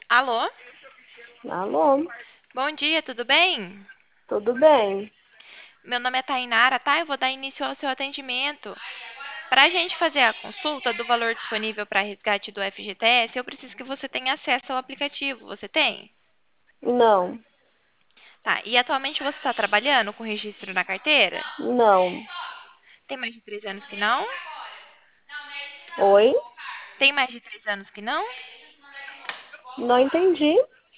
Alô? Alô, Bom dia, tudo bem? tudo bem? Meu nome é Tainara, tá? Eu vou dar início ao seu atendimento. Para a gente fazer a consulta do valor disponível para resgate do FGTS, eu preciso que você tenha acesso ao aplicativo. Você tem? Não, Tá. E atualmente você está trabalhando com registro na carteira? não. Tem mais de 3 anos que não? Oi? Tem mais de 3 anos que não? Não entendi.